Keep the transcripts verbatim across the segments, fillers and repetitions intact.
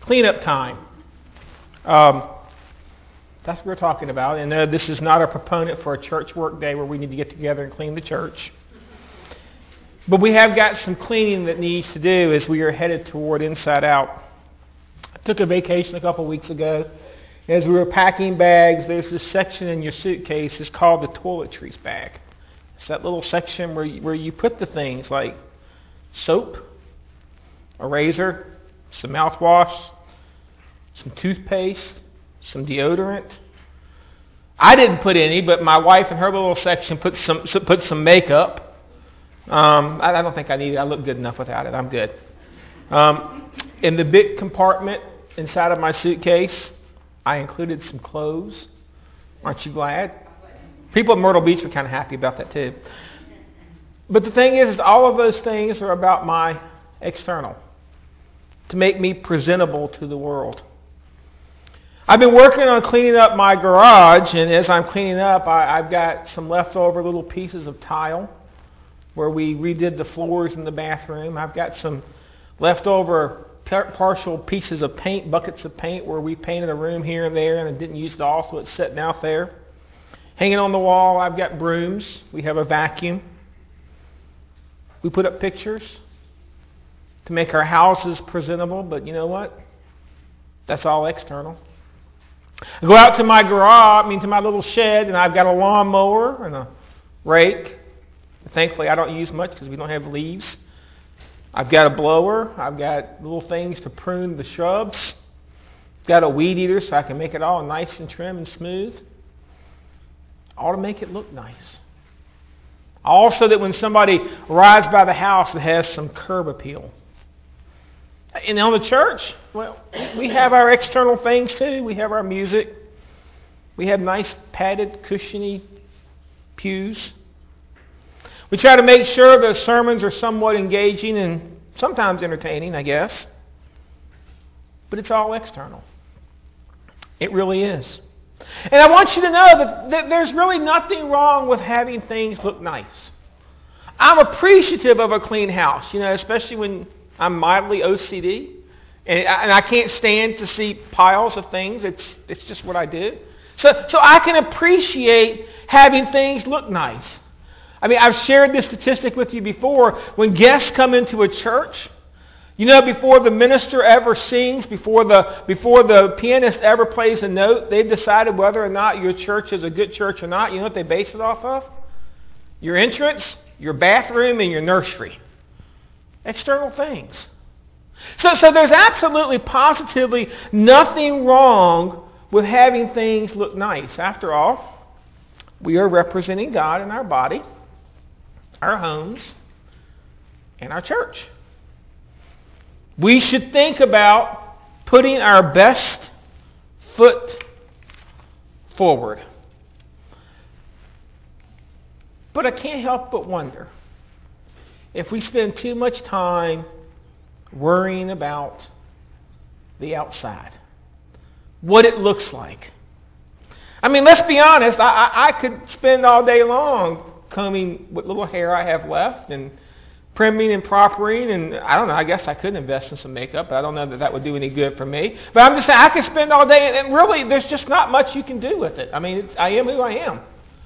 cleanup time. Um, that's what we're talking about. And uh, this is not a proponent for a church work day where we need to get together and clean the church. But we have got some cleaning that needs to do as we are headed toward Inside Out. I took a vacation a couple weeks ago. As we were packing bags, there's this section in your suitcase. It's called the toiletries bag. It's that little section where you, where you put the things like soap, a razor, some mouthwash, some toothpaste, some deodorant. I didn't put any, but my wife in her little section put some put some makeup. Um, I, I don't think I need it. I look good enough without it. I'm good. Um, in the big compartment inside of my suitcase, I included some clothes. Aren't you glad? People in Myrtle Beach were kind of happy about that too. But the thing is, is all of those things are about my external, to make me presentable to the world. I've been working on cleaning up my garage, and as I'm cleaning up, I, I've got some leftover little pieces of tile where we redid the floors in the bathroom. I've got some leftover par- partial pieces of paint, buckets of paint, where we painted a room here and there, and I didn't use it all, so it's sitting out there. Hanging on the wall, I've got brooms. We have a vacuum. We put up pictures to make our houses presentable, but you know what? That's all external. I go out to my garage, I mean to my little shed, and I've got a lawnmower and a rake. Thankfully, I don't use much because we don't have leaves. I've got a blower. I've got little things to prune the shrubs. I've got a weed eater so I can make it all nice and trim and smooth. All to make it look nice. Also that when somebody rides by the house, it has some curb appeal. And on the church, well, we have our external things too. We have our music. We have nice padded, cushiony pews. We try to make sure the sermons are somewhat engaging and sometimes entertaining, I guess. But it's all external. It really is. And I want you to know that, that there's really nothing wrong with having things look nice. I'm appreciative of a clean house, you know, especially when I'm mildly O C D. And I, and I can't stand to see piles of things. It's, it's just what I do. So, so I can appreciate having things look nice. I mean, I've shared this statistic with you before. When guests come into a church, you know, before the minister ever sings, before the before the pianist ever plays a note, they've decided whether or not your church is a good church or not. You know what they base it off of? Your entrance, your bathroom, and your nursery. External things. So, so there's absolutely, positively nothing wrong with having things look nice. After all, we are representing God in our body, our homes, and our church. We should think about putting our best foot forward. But I can't help but wonder if we spend too much time worrying about the outside, what it looks like. I mean, let's be honest, I, I, I could spend all day long combing what little hair I have left and primming and proppering, and I don't know, I guess I could invest in some makeup, but I don't know that that would do any good for me. But I'm just saying, I could spend all day, and really, there's just not much you can do with it. I mean, it's, I am who I am.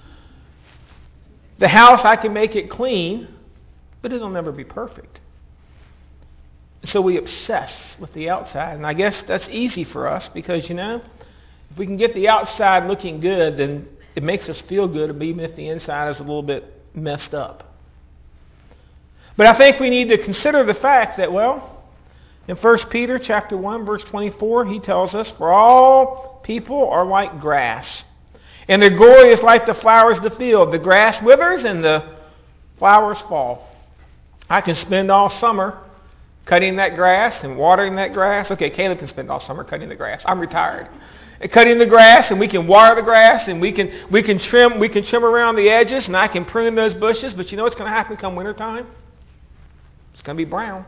The house, I can make it clean, but it'll never be perfect. So we obsess with the outside, and I guess that's easy for us because, you know, if we can get the outside looking good, then it makes us feel good, even if the inside is a little bit messed up. But I think we need to consider the fact that, well, in First Peter chapter one, verse twenty-four, he tells us, "For all people are like grass, and their glory is like the flowers of the field. The grass withers and the flowers fall." I can spend all summer cutting that grass and watering that grass. Okay, Caleb can spend all summer cutting the grass. I'm retired. And cutting the grass, and we can water the grass, and we can we can trim we can trim around the edges, and I can prune those bushes. But you know what's going to happen come wintertime? It's going to be brown.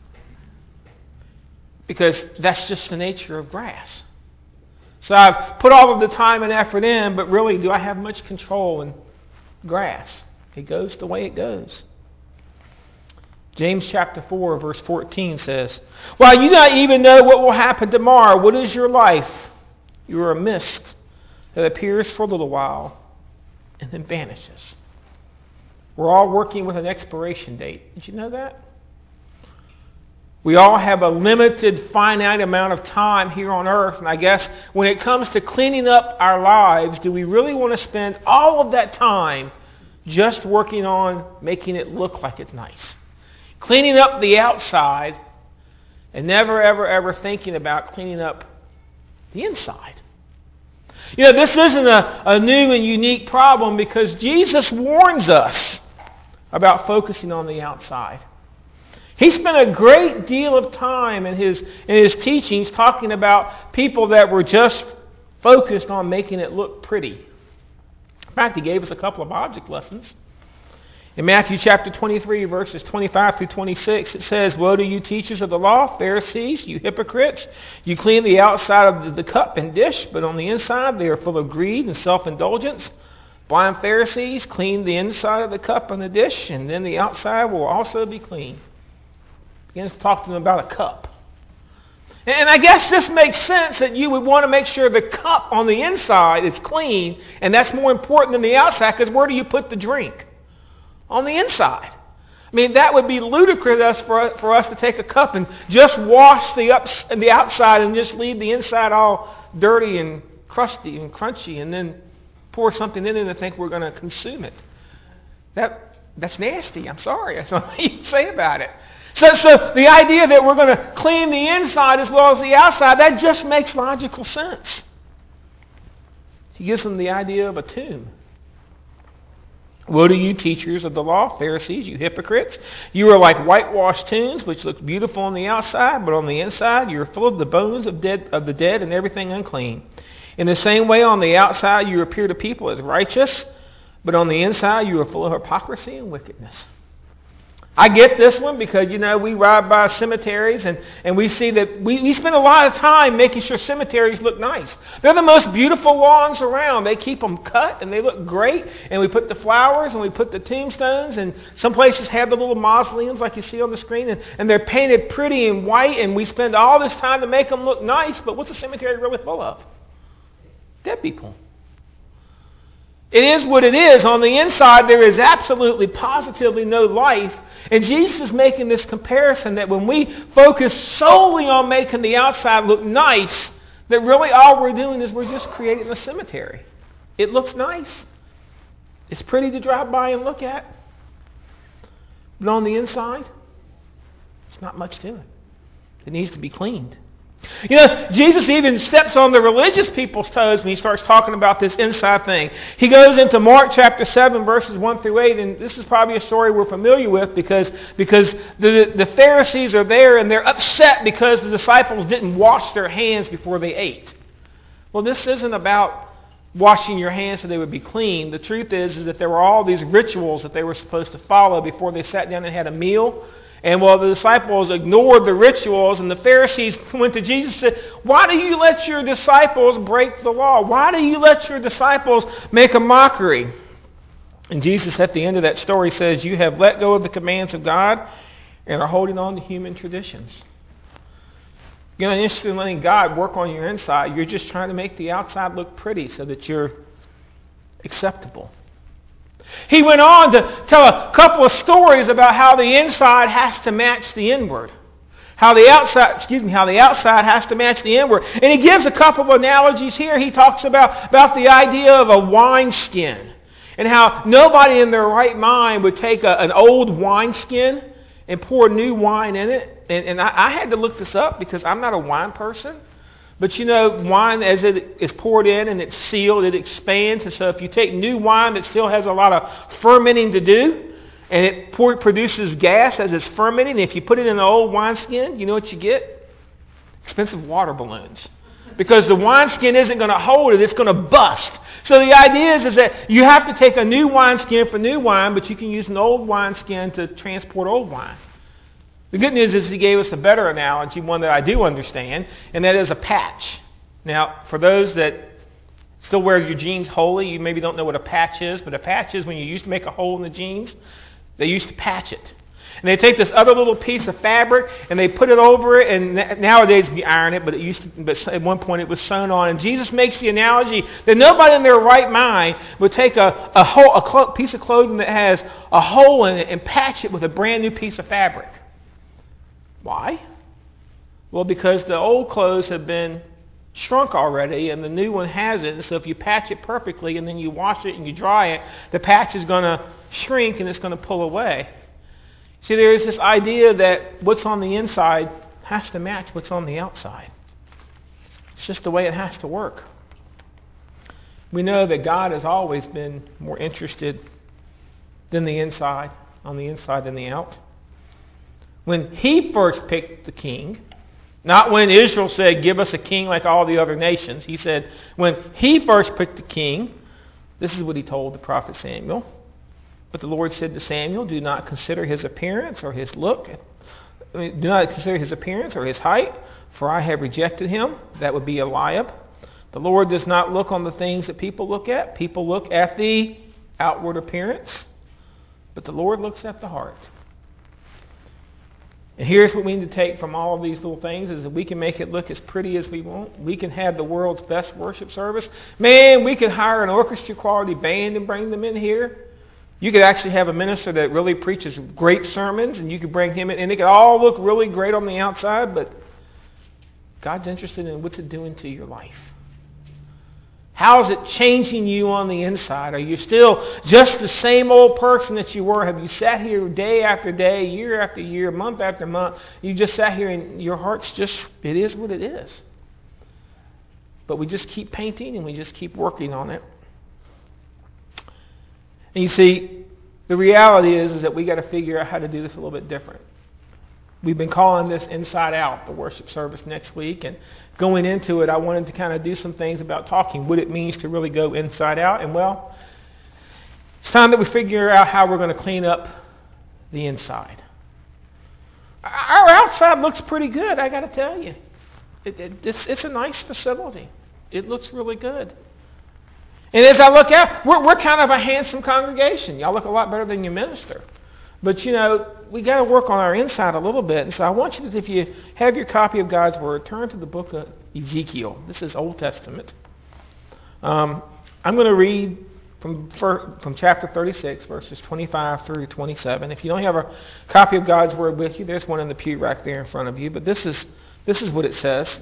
Because that's just the nature of grass. So I've put all of the time and effort in, but really, do I have much control in grass? It goes the way it goes. James chapter four, verse fourteen says, while you do not even know what will happen tomorrow, what is your life? You are a mist that appears for a little while and then vanishes. We're all working with an expiration date. Did you know that? We all have a limited, finite amount of time here on earth. And I guess when it comes to cleaning up our lives, do we really want to spend all of that time just working on making it look like it's nice? Cleaning up the outside and never, ever, ever thinking about cleaning up the inside. You know, this isn't a, a new and unique problem because Jesus warns us about focusing on the outside. He spent a great deal of time in his, in his teachings talking about people that were just focused on making it look pretty. In fact, he gave us a couple of object lessons. In Matthew chapter twenty-three, verses twenty-five through twenty-six, it says, woe to you teachers of the law, Pharisees, you hypocrites! You clean the outside of the cup and dish, but on the inside they are full of greed and self-indulgence. Blind Pharisees, clean the inside of the cup and the dish, and then the outside will also be clean. Begins to talk to them about a cup. And I guess this makes sense that you would want to make sure the cup on the inside is clean, and that's more important than the outside, because where do you put the drink? On the inside. I mean, that would be ludicrous for, for us to take a cup and just wash the, ups, the outside and just leave the inside all dirty and crusty and crunchy and then pour something in it and think we're going to consume it. That, that's nasty. I'm sorry. That's what you can say about it. So, so the idea that we're going to clean the inside as well as the outside, that just makes logical sense. He gives them the idea of a tomb. Woe to you, teachers of the law, Pharisees, you hypocrites! You are like whitewashed tombs, which look beautiful on the outside, but on the inside you are full of the bones of, dead, of the dead and everything unclean. In the same way, on the outside you appear to people as righteous, but on the inside you are full of hypocrisy and wickedness. I get this one because, you know, we ride by cemeteries and, and we see that we, we spend a lot of time making sure cemeteries look nice. They're the most beautiful lawns around. They keep them cut and they look great. And we put the flowers and we put the tombstones, and some places have the little mausoleums like you see on the screen, and, and they're painted pretty and white, and we spend all this time to make them look nice. But what's a cemetery really full of? Dead people. It is what it is. On the inside there is absolutely, positively no life. And Jesus is making this comparison that when we focus solely on making the outside look nice, that really all we're doing is we're just creating a cemetery. It looks nice. It's pretty to drive by and look at. But on the inside, it's not much to it. It needs to be cleaned. You know, Jesus even steps on the religious people's toes when he starts talking about this inside thing. He goes into Mark chapter seven, verses one through eight, and this is probably a story we're familiar with because, because the, the Pharisees are there and they're upset because the disciples didn't wash their hands before they ate. Well, this isn't about washing your hands so they would be clean. The truth is, is that there were all these rituals that they were supposed to follow before they sat down and had a meal. And while the disciples ignored the rituals, and the Pharisees went to Jesus and said, why do you let your disciples break the law? Why do you let your disciples make a mockery? And Jesus at the end of that story says, you have let go of the commands of God and are holding on to human traditions. You're not interested in letting God work on your inside. You're just trying to make the outside look pretty so that you're acceptable. He went on to tell a couple of stories about how the inside has to match the inward. How the outside, excuse me, how the outside has to match the inward. And he gives a couple of analogies here. He talks about, about the idea of a wineskin. And how nobody in their right mind would take a, an old wineskin and pour new wine in it. And, and I, I had to look this up because I'm not a wine person. But you know, wine as it is poured in and it's sealed, it expands. And so if you take new wine that still has a lot of fermenting to do, and it pour, produces gas as it's fermenting, if you put it in an old wineskin, you know what you get? Expensive water balloons. Because the wineskin isn't going to hold it, it's going to bust. So the idea is, is that you have to take a new wineskin for new wine, but you can use an old wineskin to transport old wine. The good news is he gave us a better analogy, one that I do understand, and that is a patch. Now, for those that still wear your jeans wholly, you maybe don't know what a patch is, but a patch is when you used to make a hole in the jeans, they used to patch it. And they take this other little piece of fabric and they put it over it, and nowadays we iron it, but it used to, but at one point it was sewn on. And Jesus makes the analogy that nobody in their right mind would take a, a, whole, a clo- piece of clothing that has a hole in it and patch it with a brand new piece of fabric. Why? Well, because the old clothes have been shrunk already and the new one hasn't. And so if you patch it perfectly and then you wash it and you dry it, the patch is going to shrink and it's going to pull away. See, there is this idea that what's on the inside has to match what's on the outside. It's just the way it has to work. We know that God has always been more interested than the inside, on the inside than the out. When He first picked the king, not when Israel said, give us a king like all the other nations. He said, when He first picked the king, this is what He told the prophet Samuel. But the Lord said to Samuel, do not consider his appearance or his look. I mean, do not consider his appearance or his height, for I have rejected him. That would be Eliab. The Lord does not look on the things that people look at. People look at the outward appearance, but the Lord looks at the heart. And here's what we need to take from all of these little things is that we can make it look as pretty as we want. We can have the world's best worship service. Man, we could hire an orchestra quality band and bring them in here. You could actually have a minister that really preaches great sermons, and you could bring him in, and it could all look really great on the outside, but God's interested in what's it doing to your life. How is it changing you on the inside? Are you still just the same old person that you were? Have you sat here day after day, year after year, month after month? You just sat here and your heart's just, it is what it is. But we just keep painting and we just keep working on it. And you see, the reality is, is that we got to figure out how to do this a little bit different. We've been calling this Inside Out, the worship service next week. And going into it, I wanted to kind of do some things about talking what it means to really go inside out. And well, it's time that we figure out how we're going to clean up the inside. Our outside looks pretty good, I got to tell you. It, it, it's, it's a nice facility. It looks really good. And as I look out, we're, we're kind of a handsome congregation. Y'all look a lot better than your minister. But, you know, we got to work on our inside a little bit. And so I want you to, if you have your copy of God's Word, turn to the book of Ezekiel. This is Old Testament. Um, I'm going to read from, from chapter thirty-six, verses twenty-five through twenty-seven. If you don't have a copy of God's Word with you, there's one in the pew rack there in front of you. But this is, this is what it says.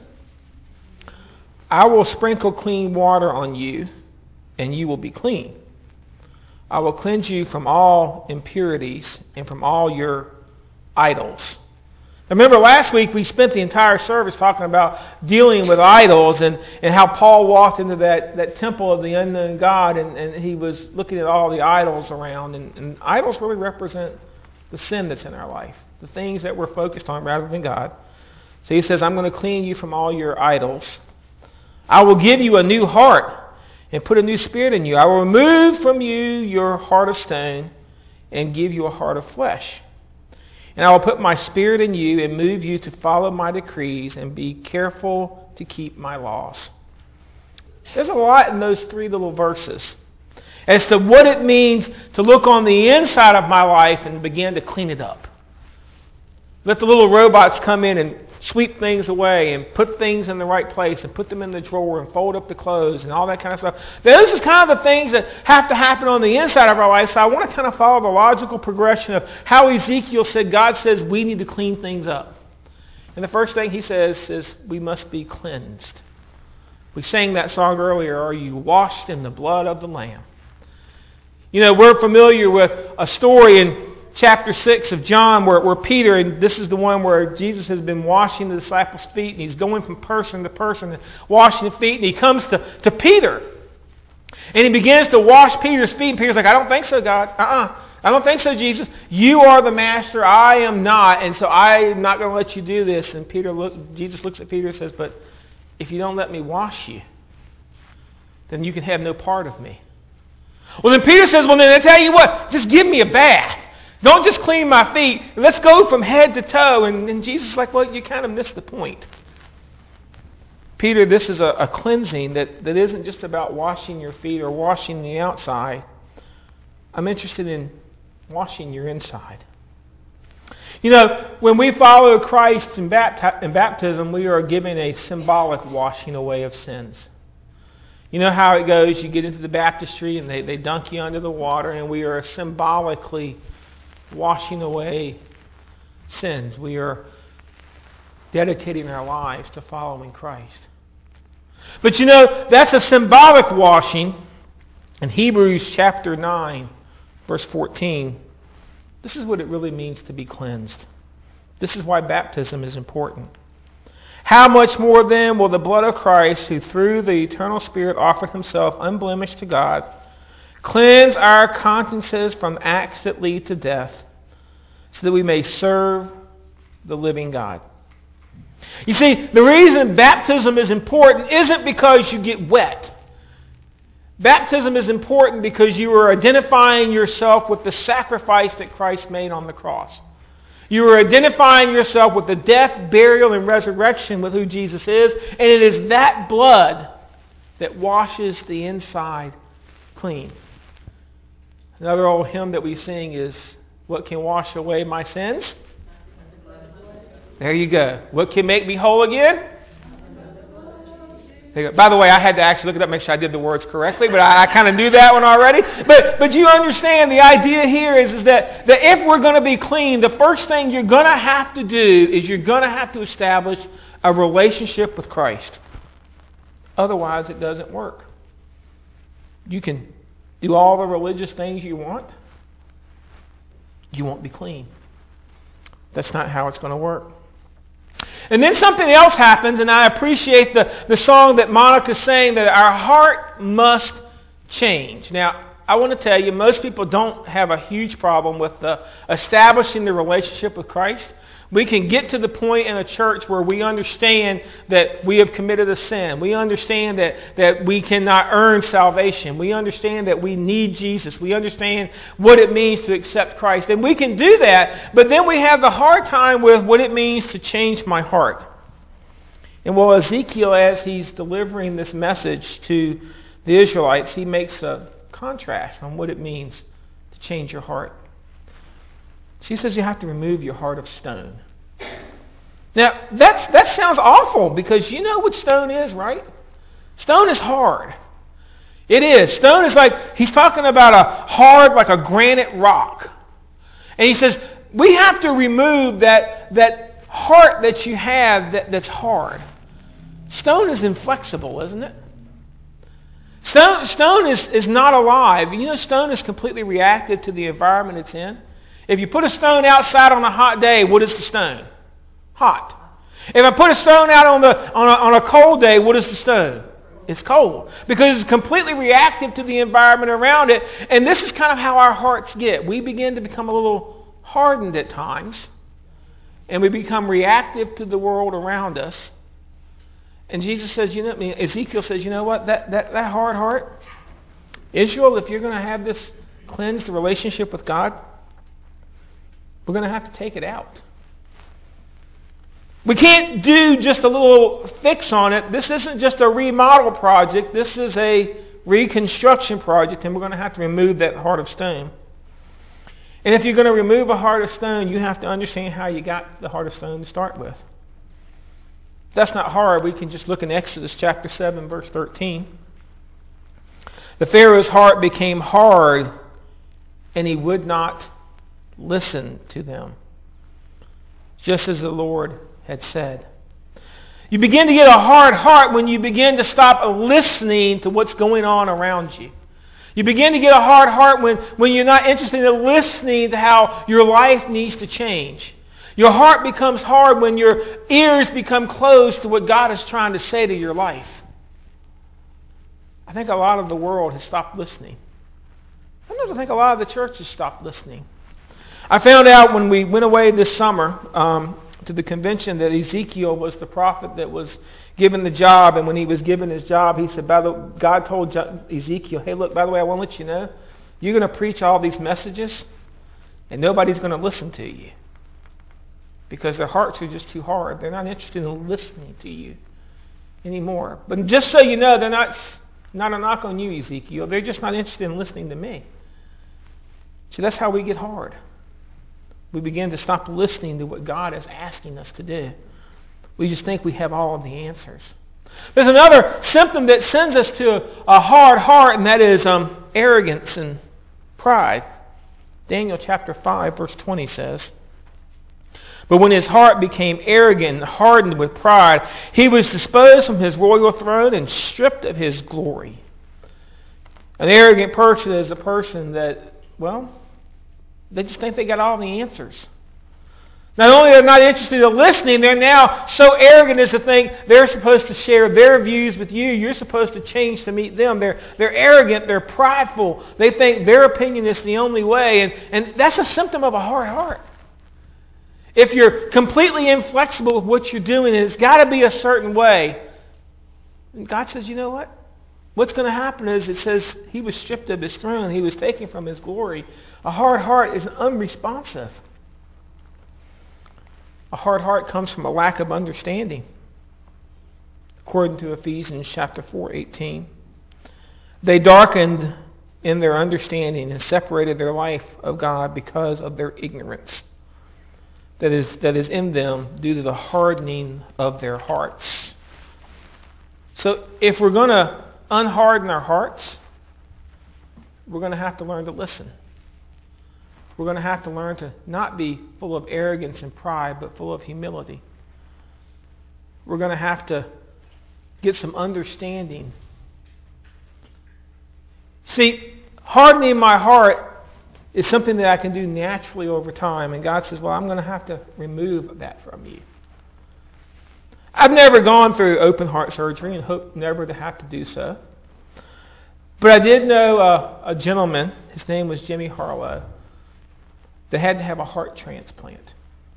I will sprinkle clean water on you, and you will be clean. I will cleanse you from all impurities and from all your idols. Remember last week we spent the entire service talking about dealing with idols and, and how Paul walked into that, that temple of the unknown God and, and he was looking at all the idols around. And, and idols really represent the sin that's in our life, the things that we're focused on rather than God. So he says, I'm going to clean you from all your idols. I will give you a new heart and put a new spirit in you. I will remove from you your heart of stone and give you a heart of flesh. And I will put my spirit in you and move you to follow my decrees and be careful to keep my laws. There's a lot in those three little verses as to what it means to look on the inside of my life and begin to clean it up. Let the little robots come in and sweep things away and put things in the right place and put them in the drawer and fold up the clothes and all that kind of stuff. Those are kind of the things that have to happen on the inside of our life. So I want to kind of follow the logical progression of how Ezekiel said God says we need to clean things up. And the first thing he says is we must be cleansed. We sang that song earlier, Are You Washed in the Blood of the Lamb? You know, we're familiar with a story in chapter six of John where, where Peter, and this is the one where Jesus has been washing the disciples' feet and he's going from person to person and washing the feet, and he comes to, to Peter and he begins to wash Peter's feet, and Peter's like, I don't think so, God. Uh-uh. I don't think so, Jesus. You are the master. I am not, and so I'm not going to let you do this. And Peter, look, Jesus looks at Peter and says, but if you don't let me wash you, then you can have no part of me. Well, then Peter says, well, then I tell you what, just give me a bath. Don't just clean my feet. Let's go from head to toe. And, and Jesus is like, well, you kind of missed the point. Peter, this is a, a cleansing that, that isn't just about washing your feet or washing the outside. I'm interested in washing your inside. You know, when we follow Christ in, bapti- in baptism, we are given a symbolic washing away of sins. You know how it goes. You get into the baptistry and they, they dunk you under the water, and we are symbolically washing away sins. We are dedicating our lives to following Christ. But you know, that's a symbolic washing. In Hebrews chapter nine, verse fourteen, this is what it really means to be cleansed. This is why baptism is important. How much more then will the blood of Christ, who through the eternal Spirit offered himself unblemished to God, cleanse our consciences from acts that lead to death, so that we may serve the living God. You see, the reason baptism is important isn't because you get wet. Baptism is important because you are identifying yourself with the sacrifice that Christ made on the cross. You are identifying yourself with the death, burial, and resurrection with who Jesus is, and it is that blood that washes the inside clean. Another old hymn that we sing is, "What can wash away my sins?" There you go. What can make me whole again? There you go. By the way, I had to actually look it up, make sure I did the words correctly, but I, I kind of knew that one already. But but you understand the idea here is, is that, that if we're going to be clean, the first thing you're going to have to do is you're going to have to establish a relationship with Christ. Otherwise, it doesn't work. You can do all the religious things you want. You won't be clean. That's not how it's going to work. And then something else happens, and I appreciate the, the song that Monica sang, that our heart must change. Now, I want to tell you, most people don't have a huge problem with the establishing the relationship with Christ. We can get to the point in a church where we understand that we have committed a sin. We understand that, that we cannot earn salvation. We understand that we need Jesus. We understand what it means to accept Christ. And we can do that, but then we have the hard time with what it means to change my heart. And well, Ezekiel, as he's delivering this message to the Israelites, he makes a contrast on what it means to change your heart. She says you have to remove your heart of stone. Now, that's, that sounds awful, because you know what stone is, right? Stone is hard. It is. Stone is like, he's talking about a hard, like a granite rock. And he says, we have to remove that, that heart that you have that, that's hard. Stone is inflexible, isn't it? Stone, stone is, is not alive. You know, stone is completely reactive to the environment it's in. If you put a stone outside on a hot day, what is the stone? Hot. If I put a stone out on, the, on, a, on a cold day, what is the stone? It's cold. Because it's completely reactive to the environment around it. And this is kind of how our hearts get. We begin to become a little hardened at times. And we become reactive to the world around us. And Jesus says, you know, I mean, Ezekiel says, you know what? That, that, that hard heart, Israel, if you're going to have this cleansed relationship with God, we're going to have to take it out. We can't do just a little fix on it. This isn't just a remodel project. This is a reconstruction project, and we're going to have to remove that heart of stone. And if you're going to remove a heart of stone, you have to understand how you got the heart of stone to start with. That's not hard. We can just look in Exodus chapter seven, verse thirteen. The Pharaoh's heart became hard, and he would not listen to them, just as the Lord had said. You begin to get a hard heart when you begin to stop listening to what's going on around you. You begin to get a hard heart when, when you're not interested in listening to how your life needs to change. Your heart becomes hard when your ears become closed to what God is trying to say to your life. I think a lot of the world has stopped listening. Sometimes I think a lot of the church has stopped listening. I found out when we went away this summer um, to the convention that Ezekiel was the prophet that was given the job. And when he was given his job, he said, by the, God told Ezekiel, hey, look, by the way, I want to let you know, you're going to preach all these messages and nobody's going to listen to you. Because their hearts are just too hard. They're not interested in listening to you anymore. But just so you know, they're not, not a knock on you, Ezekiel. They're just not interested in listening to me. See, that's how we get hard. We begin to stop listening to what God is asking us to do. We just think we have all of the answers. There's another symptom that sends us to a hard heart, and that is um, arrogance and pride. Daniel chapter five, verse twenty says, "But when his heart became arrogant and hardened with pride, he was disposed from his royal throne and stripped of his glory." An arrogant person is a person that, well, they just think they got all the answers. Not only are they not interested in listening, they're now so arrogant as to think they're supposed to share their views with you. You're supposed to change to meet them. They're, they're arrogant. They're prideful. They think their opinion is the only way. And, and that's a symptom of a hard heart. If you're completely inflexible with what you're doing, and it's got to be a certain way, and God says, you know what? What's going to happen is it says he was stripped of his throne. He was taken from his glory. A hard heart is unresponsive. A hard heart comes from a lack of understanding. According to Ephesians chapter four, eighteen. They darkened in their understanding and separated their life of God because of their ignorance that is, that is in them due to the hardening of their hearts. So if we're going to unharden our hearts, we're going to have to learn to listen. We're going to have to learn to not be full of arrogance and pride, but full of humility. We're going to have to get some understanding. See, hardening my heart is something that I can do naturally over time. And God says, well, I'm going to have to remove that from you. I've never gone through open heart surgery and hope never to have to do so. But I did know a, a gentleman, his name was Jimmy Harlow, that had to have a heart transplant.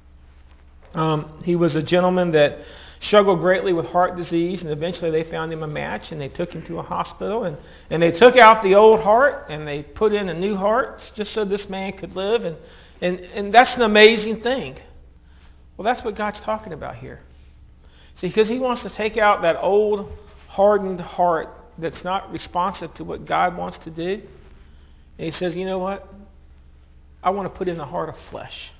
Um, he was a gentleman that struggled greatly with heart disease, and eventually they found him a match, and they took him to a hospital, and, and they took out the old heart, and they put in a new heart just so this man could live, and, and, and that's an amazing thing. Well, that's what God's talking about here. See, because he wants to take out that old, hardened heart that's not responsive to what God wants to do, and he says, you know what? I want to put in a heart of flesh.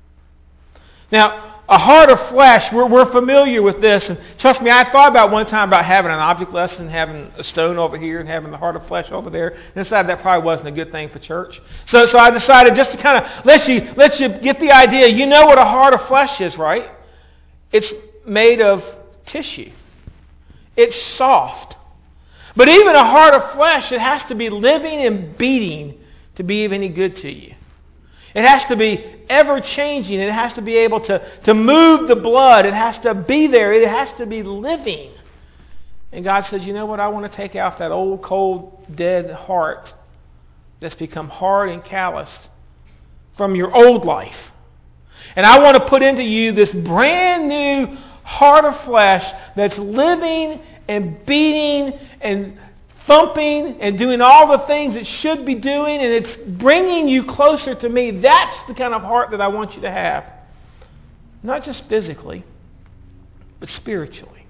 Now, a heart of flesh, we're, we're familiar with this. And trust me, I thought about one time about having an object lesson, having a stone over here and having the heart of flesh over there. And decided that probably wasn't a good thing for church. So, so I decided just to kind of let you, let you get the idea. You know what a heart of flesh is, right? It's made of tissue. It's soft. But even a heart of flesh, it has to be living and beating to be of any good to you. It has to be ever-changing. It has to be able to, to move the blood. It has to be there. It has to be living. And God says, you know what? I want to take out that old, cold, dead heart that's become hard and calloused from your old life. And I want to put into you this brand new heart of flesh that's living and beating and thumping and doing all the things it should be doing, and it's bringing you closer to me. That's the kind of heart that I want you to have. Not just physically, but spiritually.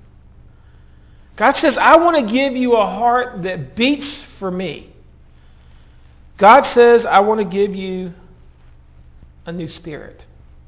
God says, I want to give you a heart that beats for me. God says, I want to give you a new spirit.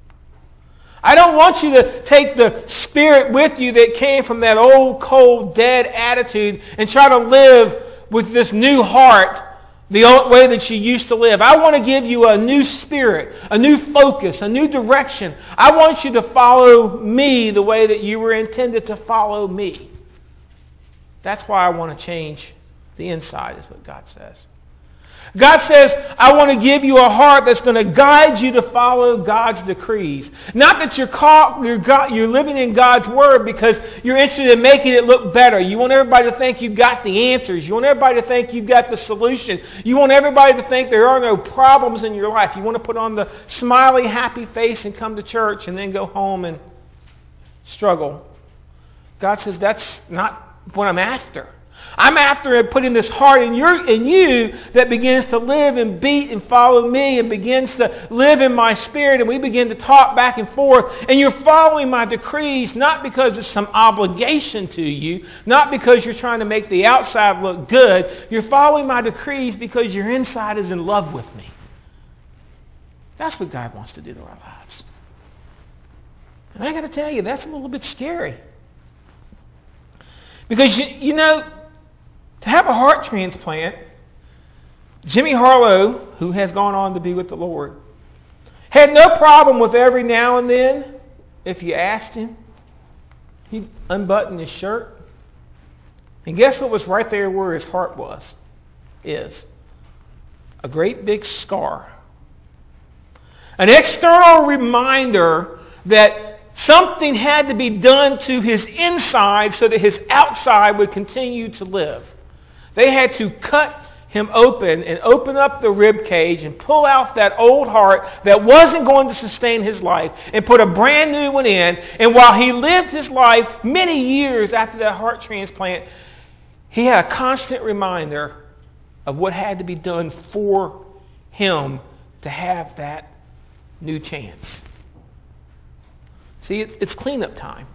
I don't want you to take the spirit with you that came from that old, cold, dead attitude and try to live with this new heart the old way that you used to live. I want to give you a new spirit, a new focus, a new direction. I want you to follow me the way that you were intended to follow me. That's why I want to change the inside, is what God says. God says, I want to give you a heart that's going to guide you to follow God's decrees. Not that you're, caught, you're, God, you're living in God's Word because you're interested in making it look better. You want everybody to think you've got the answers. You want everybody to think you've got the solution. You want everybody to think there are no problems in your life. You want to put on the smiley, happy face and come to church and then go home and struggle. God says, that's not what I'm after. I'm after putting this heart in, your, in you that begins to live and beat and follow me and begins to live in my spirit, and we begin to talk back and forth, and you're following my decrees not because it's some obligation to you, not because you're trying to make the outside look good. You're following my decrees because your inside is in love with me. That's what God wants to do to our lives. And I got to tell you, that's a little bit scary. Because, you, you know, to have a heart transplant, Jimmy Harlow, who has gone on to be with the Lord, had no problem with every now and then, if you asked him, he'd unbutton his shirt. And guess what was right there where his heart was? Is a great big scar. An external reminder that something had to be done to his inside so that his outside would continue to live. They had to cut him open and open up the rib cage and pull out that old heart that wasn't going to sustain his life and put a brand new one in. And while he lived his life many years after that heart transplant, he had a constant reminder of what had to be done for him to have that new chance. See, it's, it's cleanup time.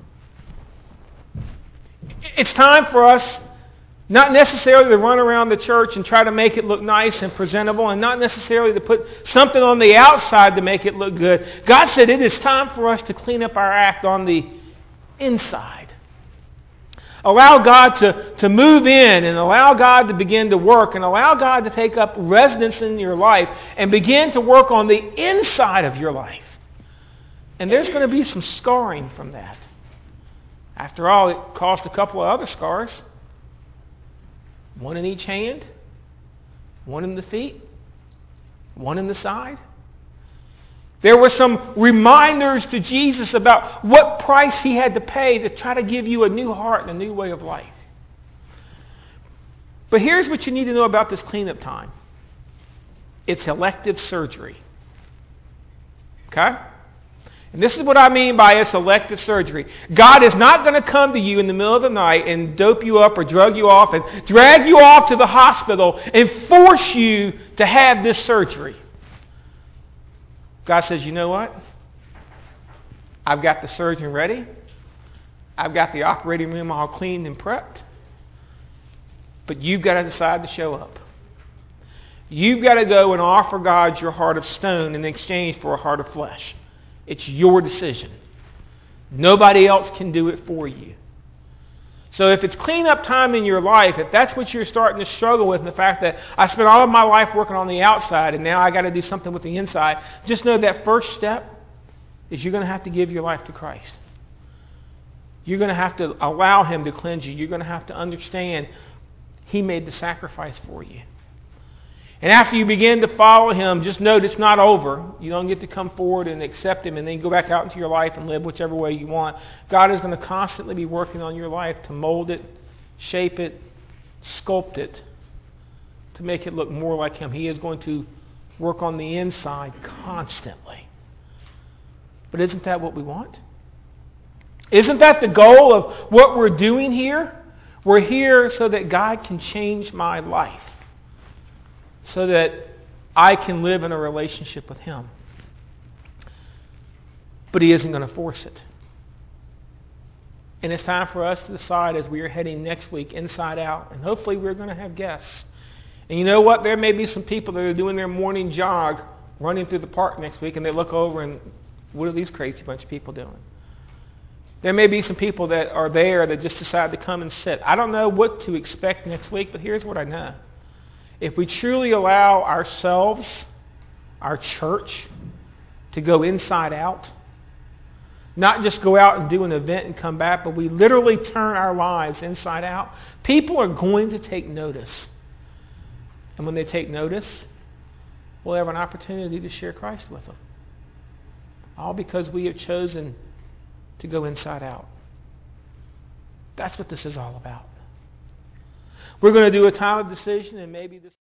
It's time for us not necessarily to run around the church and try to make it look nice and presentable, and not necessarily to put something on the outside to make it look good. God said it is time for us to clean up our act on the inside. Allow God to, to move in and allow God to begin to work and allow God to take up residence in your life and begin to work on the inside of your life. And there's going to be some scarring from that. After all, it caused a couple of other scars. One in each hand, one in the feet, one in the side. There were some reminders to Jesus about what price he had to pay to try to give you a new heart and a new way of life. But here's what you need to know about this cleanup time. It's elective surgery. Okay? And this is what I mean by it's elective surgery. God is not going to come to you in the middle of the night and dope you up or drug you off and drag you off to the hospital and force you to have this surgery. God says, you know what? I've got the surgeon ready. I've got the operating room all cleaned and prepped. But you've got to decide to show up. You've got to go and offer God your heart of stone in exchange for a heart of flesh. It's your decision. Nobody else can do it for you. So if it's cleanup time in your life, if that's what you're starting to struggle with, and the fact that I spent all of my life working on the outside and now I got to do something with the inside, just know that first step is you're going to have to give your life to Christ. You're going to have to allow him to cleanse you. You're going to have to understand he made the sacrifice for you. And after you begin to follow him, just know it's not over. You don't get to come forward and accept him and then go back out into your life and live whichever way you want. God is going to constantly be working on your life to mold it, shape it, sculpt it, to make it look more like him. He is going to work on the inside constantly. But isn't that what we want? Isn't that the goal of what we're doing here? We're here so that God can change my life, so that I can live in a relationship with him. But he isn't going to force it. And it's time for us to decide as we are heading next week inside out. And hopefully we're going to have guests. And you know what? There may be some people that are doing their morning jog running through the park next week and they look over and what are these crazy bunch of people doing? There may be some people that are there that just decide to come and sit. I don't know what to expect next week, but here's what I know. If we truly allow ourselves, our church, to go inside out, not just go out and do an event and come back, but we literally turn our lives inside out, people are going to take notice. And when they take notice, we'll have an opportunity to share Christ with them. All because we have chosen to go inside out. That's what this is all about. We're going to do a time of decision, and maybe this